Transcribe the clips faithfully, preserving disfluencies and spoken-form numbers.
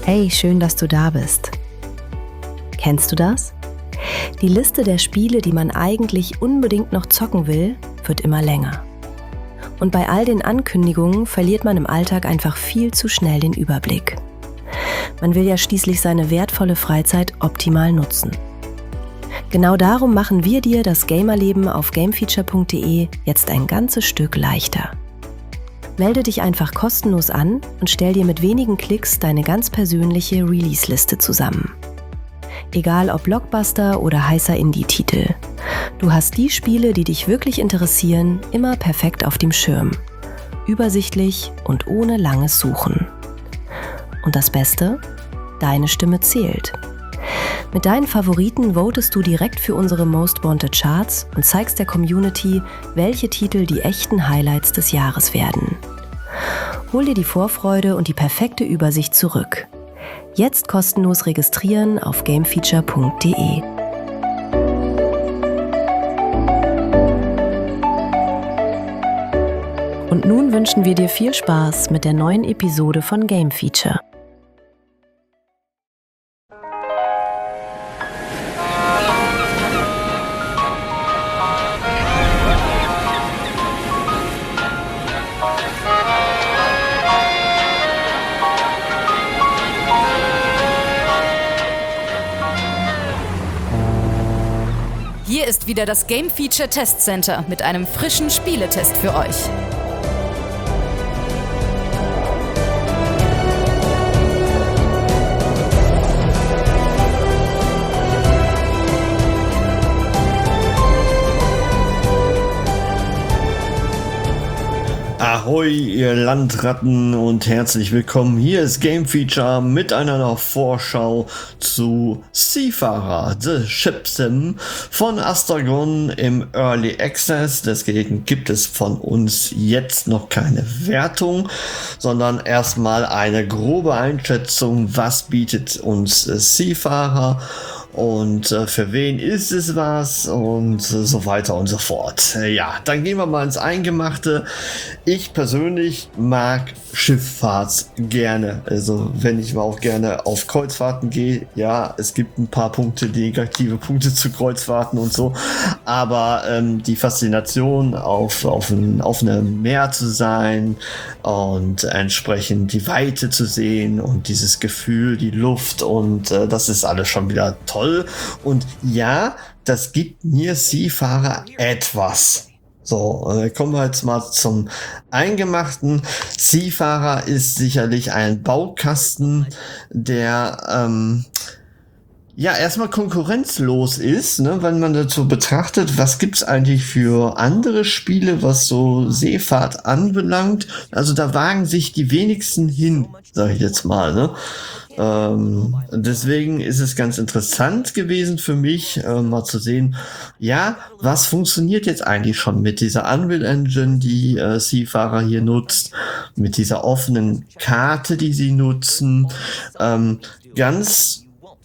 Hey, schön, dass du da bist. Kennst du das? Die Liste der Spiele, die man eigentlich unbedingt noch zocken will, wird immer länger. Und bei all den Ankündigungen verliert man im Alltag einfach viel zu schnell den Überblick. Man will ja schließlich seine wertvolle Freizeit optimal nutzen. Genau darum machen wir dir das Gamerleben auf gamefeature punkt de jetzt ein ganzes Stück leichter. Melde dich einfach kostenlos an und stell dir mit wenigen Klicks deine ganz persönliche Release-Liste zusammen. Egal ob Blockbuster oder heißer Indie-Titel. Du hast die Spiele, die dich wirklich interessieren, immer perfekt auf dem Schirm. Übersichtlich und ohne langes Suchen. Und das Beste? Deine Stimme zählt. Mit deinen Favoriten votest du direkt für unsere Most Wanted Charts und zeigst der Community, welche Titel die echten Highlights des Jahres werden. Hol dir die Vorfreude und die perfekte Übersicht zurück. Jetzt kostenlos registrieren auf gamefeature punkt de. Und nun wünschen wir dir viel Spaß mit der neuen Episode von Game Feature. Hier ist wieder das Game Feature Test Center mit einem frischen Spieletest für euch. Ahoi, ihr Landratten, und herzlich willkommen. Hier ist Game Feature mit einer Vorschau zu Seafarer, The Ship Sim von Astragon im Early Access. Deswegen gibt es von uns jetzt noch keine Wertung, sondern erstmal eine grobe Einschätzung, was bietet uns Seafarer und äh, für wen ist es was und äh, so weiter und so fort. Äh, ja, dann gehen wir mal ins Eingemachte. Ich persönlich mag Schifffahrts gerne. Also wenn ich mal auch gerne auf Kreuzfahrten gehe, ja, es gibt ein paar Punkte, negative Punkte zu Kreuzfahrten und so, aber ähm, die Faszination auf, auf, ein, auf einem Meer zu sein und entsprechend die Weite zu sehen und dieses Gefühl, die Luft und äh, das ist alles schon wieder toll. Und ja, das gibt mir Seafarer etwas. So, äh, kommen wir jetzt mal zum Eingemachten. Seafarer ist sicherlich ein Baukasten, der ähm, ja erstmal konkurrenzlos ist, ne, wenn man dazu betrachtet, was gibt's eigentlich für andere Spiele, was so Seefahrt anbelangt. Also da wagen sich die wenigsten hin, sage ich jetzt mal, ne. Ähm, deswegen ist es ganz interessant gewesen für mich, äh, mal zu sehen, ja, was funktioniert jetzt eigentlich schon mit dieser Unreal Engine, die äh, Seafarer hier nutzt, mit dieser offenen Karte, die sie nutzen. Ähm, ganz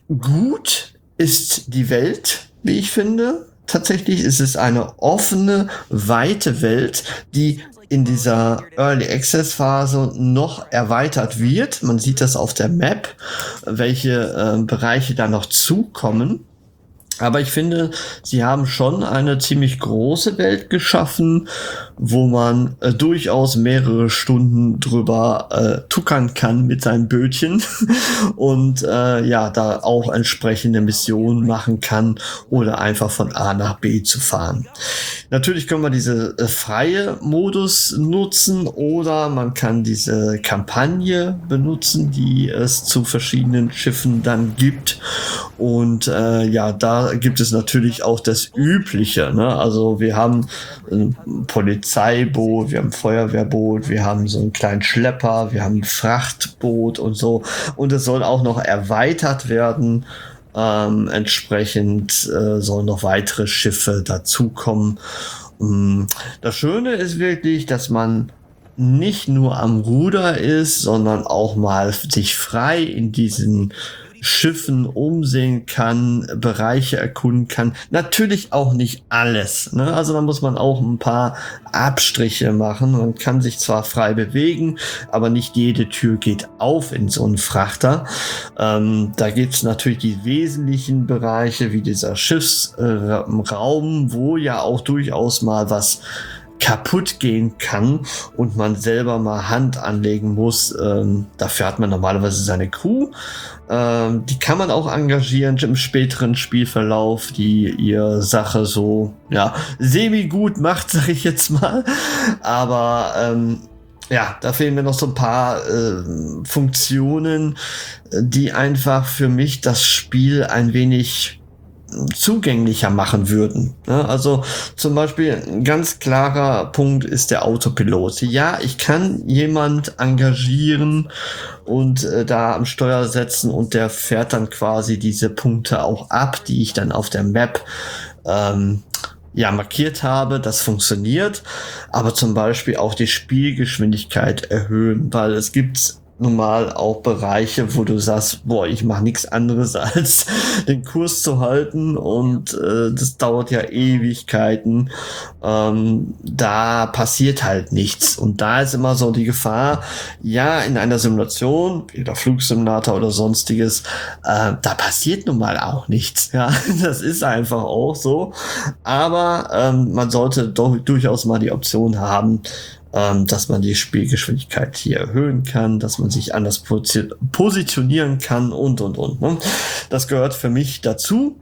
gut ist die Welt, wie ich finde. Tatsächlich ist es eine offene, weite Welt, die in dieser Early Access Phase noch erweitert wird. Man sieht das auf der Map, welche äh, Bereiche da noch zukommen. Aber ich finde, sie haben schon eine ziemlich große Welt geschaffen, wo man äh, durchaus mehrere Stunden drüber äh, tuckern kann mit seinem Bötchen und äh, ja, da auch entsprechende Missionen machen kann oder einfach von A nach B zu fahren. Natürlich können wir diese äh, freie Modus nutzen oder man kann diese Kampagne benutzen, die es zu verschiedenen Schiffen dann gibt. Und äh, ja, da gibt es natürlich auch das Übliche, ne? Also wir haben ein Polizeiboot, wir haben ein Feuerwehrboot, wir haben so einen kleinen Schlepper, wir haben ein Frachtboot und so. Und es soll auch noch erweitert werden. Ähm, entsprechend äh, sollen noch weitere Schiffe dazukommen. Ähm, das Schöne ist wirklich, dass man nicht nur am Ruder ist, sondern auch mal sich frei in diesen Schiffen umsehen kann, Bereiche erkunden kann. Natürlich auch nicht alles, ne? Also da muss man auch ein paar Abstriche machen. Man kann sich zwar frei bewegen, aber nicht jede Tür geht auf in so einen Frachter. Ähm, da gibt es natürlich die wesentlichen Bereiche, wie dieser Schiffsraum, äh, wo ja auch durchaus mal was kaputt gehen kann und man selber mal Hand anlegen muss. Ähm, dafür hat man normalerweise seine Crew. Ähm, die kann man auch engagieren im späteren Spielverlauf, die ihr Sache so ja semi-gut macht, sag ich jetzt mal. Aber ähm, ja, da fehlen mir noch so ein paar äh, Funktionen, die einfach für mich das Spiel ein wenig zugänglicher machen würden. Ja, also zum Beispiel ein ganz klarer Punkt ist der Autopilot. Ja, ich kann jemand engagieren und äh, da am Steuer setzen und der fährt dann quasi diese Punkte auch ab, die ich dann auf der Map ähm, ja markiert habe. Das funktioniert, aber zum Beispiel auch die Spielgeschwindigkeit erhöhen, weil es gibt normal auch Bereiche, wo du sagst, boah, ich mache nichts anderes als den Kurs zu halten und äh, das dauert ja Ewigkeiten. Ähm, da passiert halt nichts und da ist immer so die Gefahr, ja, in einer Simulation, wie der Flugsimulator oder sonstiges, äh, da passiert nun mal auch nichts. Ja, das ist einfach auch so. Aber ähm, man sollte doch durchaus mal die Option haben, dass man die Spielgeschwindigkeit hier erhöhen kann, dass man sich anders positionieren kann und, und, und. Ne? Das gehört für mich dazu.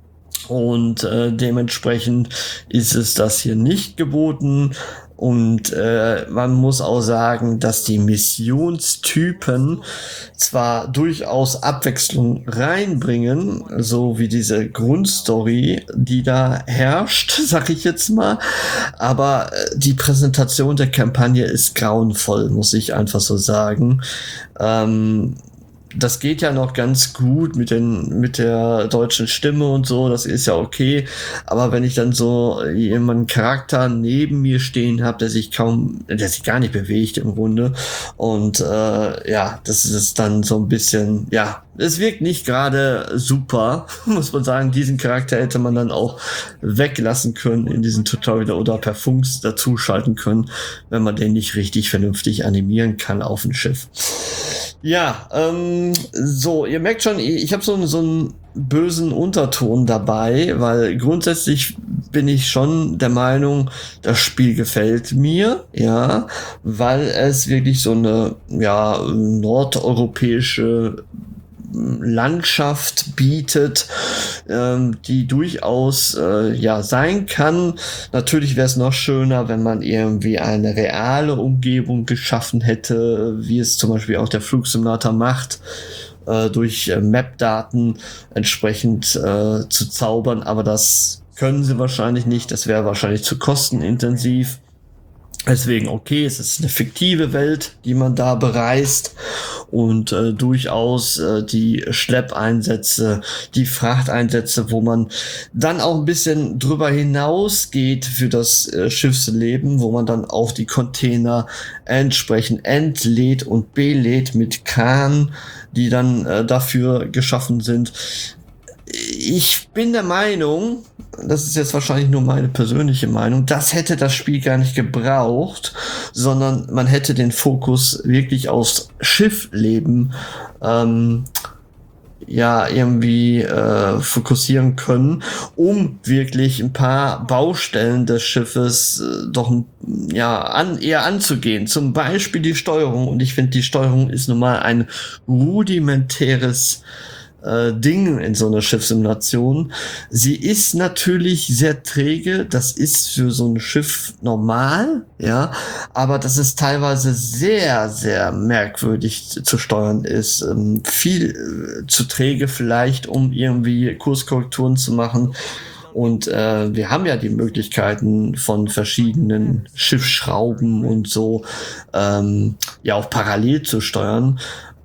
Und äh, dementsprechend ist es das hier nicht geboten. Und äh, man muss auch sagen, dass die Missionstypen zwar durchaus Abwechslung reinbringen, so wie diese Grundstory, die da herrscht, sag ich jetzt mal, aber äh, die Präsentation der Kampagne ist grauenvoll, muss ich einfach so sagen. Ähm, Das geht ja noch ganz gut mit den mit der deutschen Stimme und so, das ist ja okay. Aber wenn ich dann so jemanden Charakter neben mir stehen habe, der sich kaum, der sich gar nicht bewegt im Grunde, und äh, ja, das ist dann so ein bisschen, ja, es wirkt nicht gerade super, muss man sagen. Diesen Charakter hätte man dann auch weglassen können in diesem Tutorial oder per Funk dazuschalten können, wenn man den nicht richtig vernünftig animieren kann auf dem Schiff. Ja, ähm, so, ihr merkt schon, ich habe so, so einen bösen Unterton dabei, weil grundsätzlich bin ich schon der Meinung, das Spiel gefällt mir, ja, weil es wirklich so eine, ja, nordeuropäische Landschaft bietet, ähm, die durchaus äh, ja sein kann. Natürlich wäre es noch schöner, wenn man irgendwie eine reale Umgebung geschaffen hätte, wie es zum Beispiel auch der Flugsimulator macht, äh, durch äh, Map-Daten entsprechend äh, zu zaubern, aber das können sie wahrscheinlich nicht, das wäre wahrscheinlich zu kostenintensiv. Deswegen, okay, es ist eine fiktive Welt, die man da bereist, und äh, durchaus äh, die Schleppeinsätze, die Frachteinsätze, wo man dann auch ein bisschen drüber hinausgeht für das äh, Schiffsleben, wo man dann auch die Container entsprechend entlädt und belädt mit Kran, die dann äh, dafür geschaffen sind. Ich bin der Meinung, das ist jetzt wahrscheinlich nur meine persönliche Meinung, das hätte das Spiel gar nicht gebraucht, sondern man hätte den Fokus wirklich aufs Schiffleben ähm, ja irgendwie äh, fokussieren können, um wirklich ein paar Baustellen des Schiffes äh, doch ja an, eher anzugehen. Zum Beispiel die Steuerung, und ich finde, die Steuerung ist nun mal ein rudimentäres Äh, Ding in so einer Schiffssimulation. Sie ist natürlich sehr träge, das ist für so ein Schiff normal, ja, aber dass es teilweise sehr, sehr merkwürdig zu, zu steuern ist, ähm, viel äh, zu träge vielleicht, um irgendwie Kurskorrekturen zu machen. Und äh, wir haben ja die Möglichkeiten von verschiedenen Schiffsschrauben und so ähm, ja auch parallel zu steuern.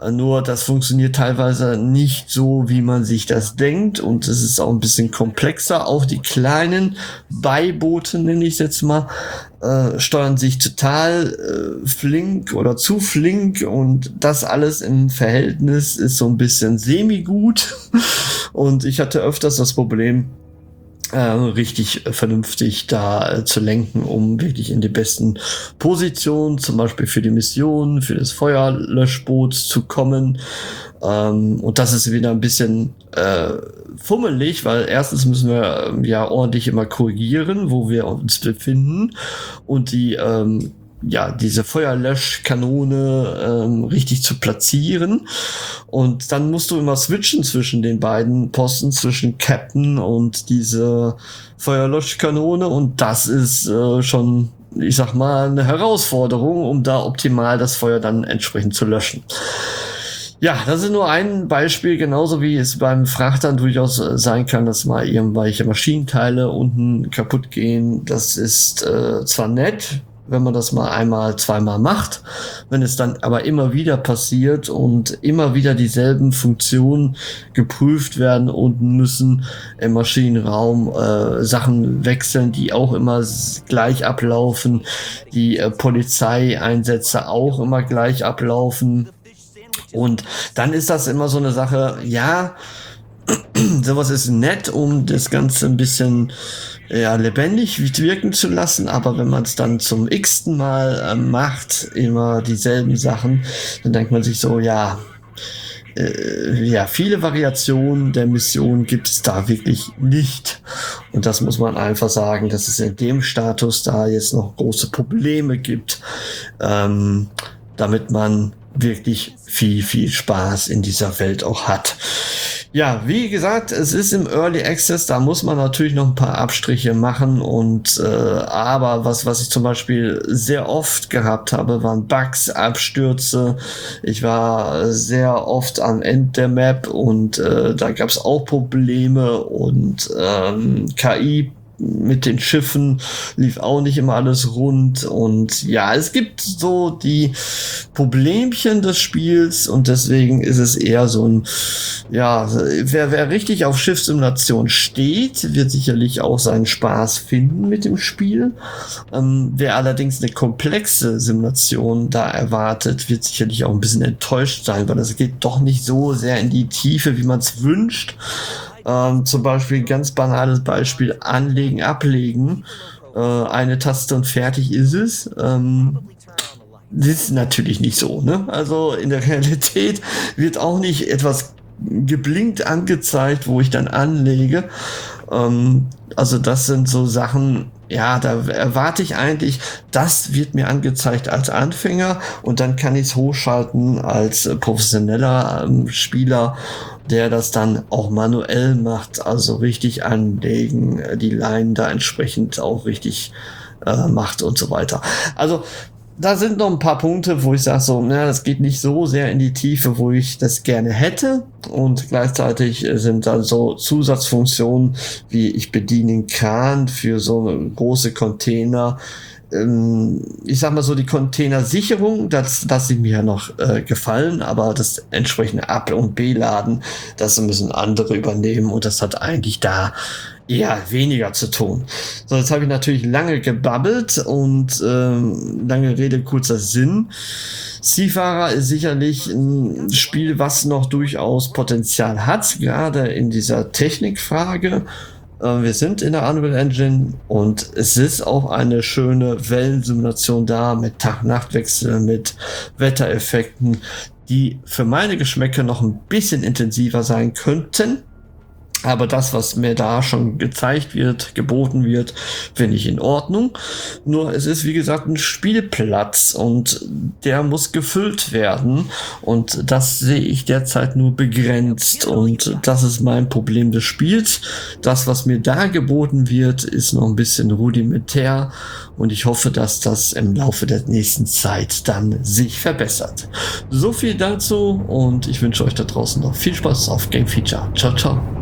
Nur das funktioniert teilweise nicht so, wie man sich das denkt, und es ist auch ein bisschen komplexer. Auch die kleinen Beiboote, nenne ich es jetzt mal, äh, steuern sich total äh, flink oder zu flink, und das alles im Verhältnis ist so ein bisschen semi-gut. Und ich hatte öfters das Problem, Äh, richtig äh, vernünftig da äh, zu lenken, um wirklich in die besten Positionen, zum Beispiel für die Mission, für das Feuerlöschboot zu kommen. Ähm, und das ist wieder ein bisschen äh, fummelig, weil erstens müssen wir äh, ja ordentlich immer korrigieren, wo wir uns befinden, und die ähm, ja, diese Feuerlöschkanone ähm, richtig zu platzieren. Und dann musst du immer switchen zwischen den beiden Posten, zwischen Captain und diese Feuerlöschkanone. Und das ist äh, schon, ich sag mal, eine Herausforderung, um da optimal das Feuer dann entsprechend zu löschen. Ja, das ist nur ein Beispiel, genauso wie es beim Frachtern durchaus äh, sein kann, dass mal irgendwelche Maschinenteile unten kaputt gehen. Das ist äh, zwar nett, wenn man das mal einmal, zweimal macht. Wenn es dann aber immer wieder passiert und immer wieder dieselben Funktionen geprüft werden und müssen im Maschinenraum äh, Sachen wechseln, die auch immer gleich ablaufen, die äh, Polizeieinsätze auch immer gleich ablaufen. Und dann ist das immer so eine Sache, ja, sowas ist nett, um das Ganze ein bisschen ja, lebendig wirken zu lassen, aber wenn man es dann zum x-ten Mal äh, macht, immer dieselben Sachen, dann denkt man sich so, ja, äh, ja, viele Variationen der Mission gibt es da wirklich nicht. Und das muss man einfach sagen, dass es in dem Status da jetzt noch große Probleme gibt, ähm, damit man wirklich viel, viel Spaß in dieser Welt auch hat. Ja, wie gesagt, es ist im Early Access, da muss man natürlich noch ein paar Abstriche machen, und äh, aber was was ich zum Beispiel sehr oft gehabt habe, waren Bugs, Abstürze. Ich war sehr oft am Ende der Map, und äh, da gab es auch Probleme, und ähm, K I mit den Schiffen lief auch nicht immer alles rund, und ja, es gibt so die Problemchen des Spiels, und deswegen ist es eher so ein, ja, wer, wer richtig auf Schiffssimulation steht, wird sicherlich auch seinen Spaß finden mit dem Spiel. Ähm, wer allerdings eine komplexe Simulation da erwartet, wird sicherlich auch ein bisschen enttäuscht sein, weil das geht doch nicht so sehr in die Tiefe, wie man es wünscht. Ähm, zum Beispiel ganz banales Beispiel, anlegen, ablegen, äh, eine Taste und fertig ist es. Ähm, das ist natürlich nicht so, ne? Also in der Realität wird auch nicht etwas geblinkt angezeigt, wo ich dann anlege. Ähm, also das sind so Sachen, ja, da erwarte ich eigentlich, das wird mir angezeigt als Anfänger, und dann kann ich es hochschalten als äh, professioneller ähm, Spieler, der das dann auch manuell macht, also richtig anlegen, äh, die Line da entsprechend auch richtig äh, macht und so weiter. Also da sind noch ein paar Punkte, wo ich sage so, na, das geht nicht so sehr in die Tiefe, wo ich das gerne hätte, und gleichzeitig sind dann so Zusatzfunktionen, wie ich bediene den Kran für so große Container. Ich sag mal so, die Containersicherung, das lasse ich mir ja noch äh, gefallen, aber das entsprechende Ab- und B-Laden, das müssen andere übernehmen, und das hat eigentlich da eher weniger zu tun. So, jetzt habe ich natürlich lange gebabbelt, und ähm, lange Rede, kurzer Sinn. Seafarer ist sicherlich ein Spiel, was noch durchaus Potenzial hat, gerade in dieser Technikfrage. Wir sind in der Unreal Engine, und es ist auch eine schöne Wellensimulation da mit Tag-Nacht-Wechsel, mit Wettereffekten, die für meine Geschmäcker noch ein bisschen intensiver sein könnten. Aber das, was mir da schon gezeigt wird, geboten wird, finde ich in Ordnung. Nur es ist, wie gesagt, ein Spielplatz, und der muss gefüllt werden. Und das sehe ich derzeit nur begrenzt. Und das ist mein Problem des Spiels. Das, was mir da geboten wird, ist noch ein bisschen rudimentär. Und ich hoffe, dass das im Laufe der nächsten Zeit dann sich verbessert. So viel dazu, und ich wünsche euch da draußen noch viel Spaß auf Game Feature. Ciao, ciao.